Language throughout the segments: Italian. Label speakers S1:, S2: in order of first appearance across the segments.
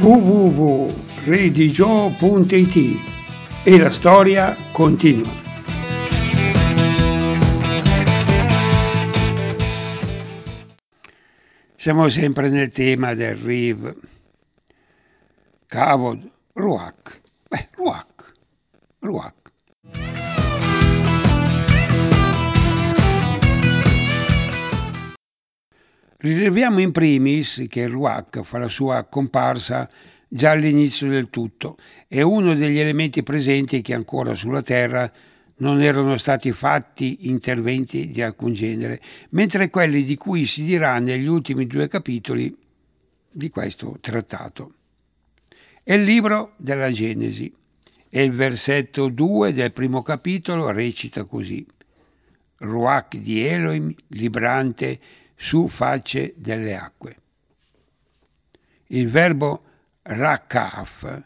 S1: www.redigio.it e la storia continua. Siamo sempre nel tema del Riv. Kavod Ruach. Ruach. Rileviamo in primis che il Ruach fa la sua comparsa già all'inizio del tutto. È uno degli elementi presenti che ancora sulla Terra non erano stati fatti interventi di alcun genere, mentre quelli di cui si dirà negli ultimi 2 capitoli di questo trattato. È il libro della Genesi e il versetto 2 del primo capitolo recita così: Ruach di Elohim librante su facce delle acque. Il verbo rakaf,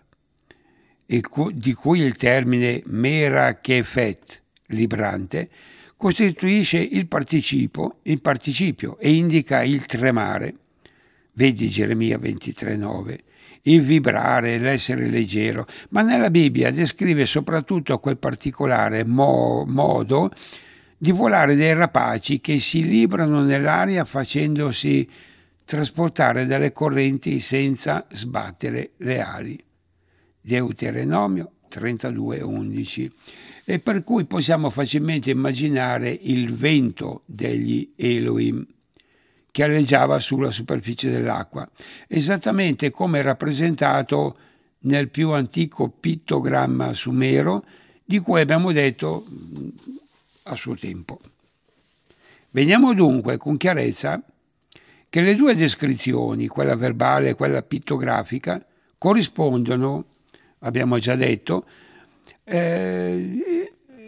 S1: di cui il termine merakefet, librante, costituisce il participio e indica il tremare. Vedi Geremia 23,9. Il vibrare, l'essere leggero, ma nella Bibbia descrive soprattutto quel particolare modo di volare dei rapaci che si librano nell'aria facendosi trasportare dalle correnti senza sbattere le ali. Deuteronomio 32,11. E per cui possiamo facilmente immaginare il vento degli Elohim che alleggiava sulla superficie dell'acqua, esattamente come rappresentato nel più antico pittogramma sumero di cui abbiamo detto a suo tempo. Vediamo dunque con chiarezza che le 2 descrizioni, quella verbale e quella pittografica, corrispondono, abbiamo già detto, dei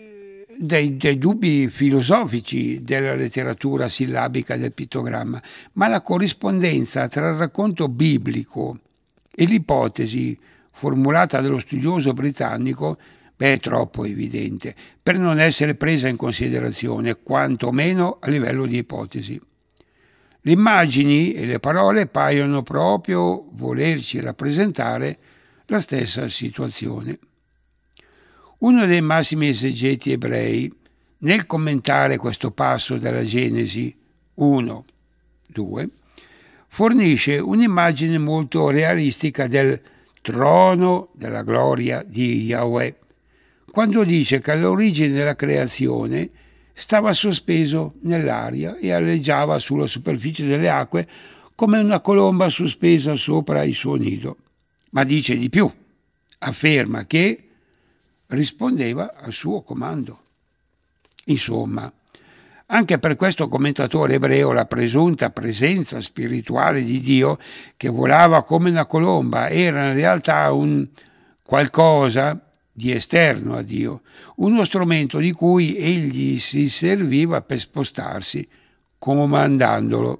S1: dubbi filosofici della letteratura sillabica del pittogramma, ma la corrispondenza tra il racconto biblico e l'ipotesi formulata dallo studioso britannico è troppo evidente per non essere presa in considerazione, quantomeno a livello di ipotesi. Le immagini e le parole paiono proprio volerci rappresentare la stessa situazione. Uno dei massimi esegeti ebrei, nel commentare questo passo della Genesi 1-2, fornisce un'immagine molto realistica del trono della gloria di Yahweh, quando dice che all'origine della creazione stava sospeso nell'aria e alleggiava sulla superficie delle acque come una colomba sospesa sopra il suo nido. Ma dice di più, afferma che rispondeva al suo comando. Insomma, anche per questo commentatore ebreo la presunta presenza spirituale di Dio che volava come una colomba era in realtà un qualcosa di esterno a Dio, uno strumento di cui egli si serviva per spostarsi, comandandolo.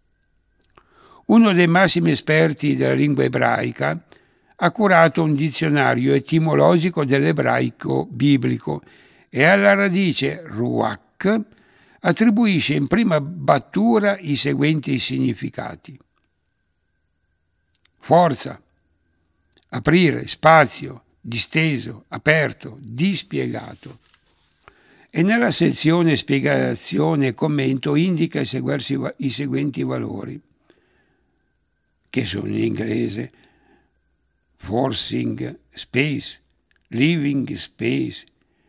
S1: Uno dei massimi esperti della lingua ebraica ha curato un dizionario etimologico dell'ebraico biblico e alla radice ruach attribuisce in prima battura i seguenti significati: forza, aprire, spazio, disteso, aperto, dispiegato. E nella sezione spiegazione e commento indica i seguenti valori, che sono in inglese: forcing space, living space,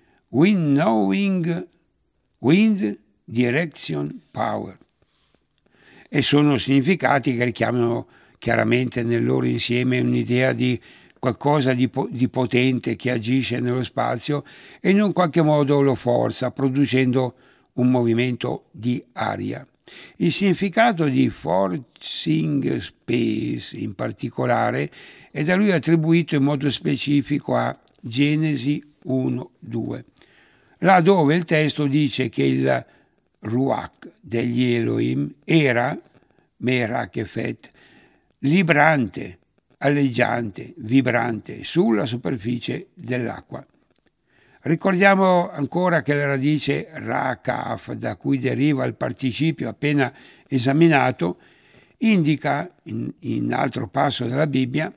S1: wind direction power. E sono significati che richiamano chiaramente nel loro insieme un'idea di qualcosa di potente che agisce nello spazio e in un qualche modo lo forza, producendo un movimento di aria. Il significato di forcing space, in particolare, è da lui attribuito in modo specifico a Genesi 1-2, là dove il testo dice che il Ruach degli Elohim era Merakefet, librante, alleggiante, vibrante sulla superficie dell'acqua. Ricordiamo ancora che la radice rakaf, da cui deriva il participio appena esaminato, indica, in altro passo della Bibbia,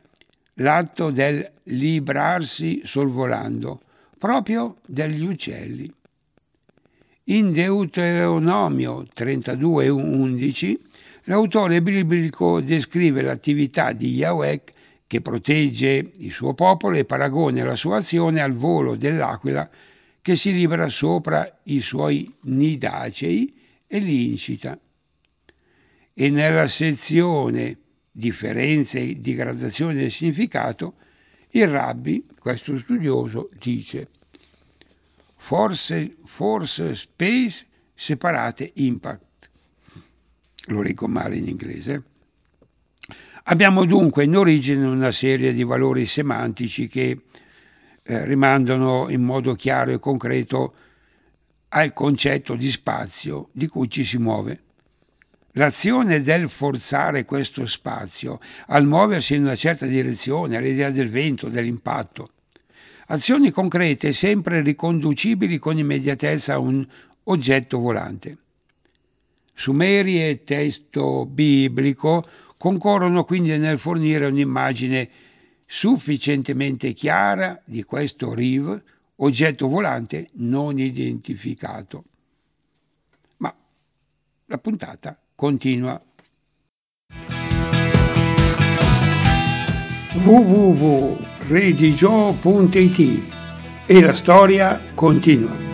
S1: l'atto del librarsi sorvolando, proprio degli uccelli. In Deuteronomio 32,11 l'autore biblico descrive l'attività di Yahweh che protegge il suo popolo e paragona la sua azione al volo dell'aquila che si libera sopra i suoi nidacei e li incita. E nella sezione differenze di gradazione del significato, il rabbi, questo studioso, dice force, space, separate, impact. Lo leggo male in inglese. Abbiamo dunque in origine una serie di valori semantici che rimandano in modo chiaro e concreto al concetto di spazio di cui ci si muove. L'azione del forzare questo spazio, al muoversi in una certa direzione, all'idea del vento, dell'impatto, azioni concrete sempre riconducibili con immediatezza a un oggetto volante. Sumeri e testo biblico concorrono quindi nel fornire un'immagine sufficientemente chiara di questo Riv, oggetto volante non identificato. Ma la puntata continua. www.redigio.it e la storia continua.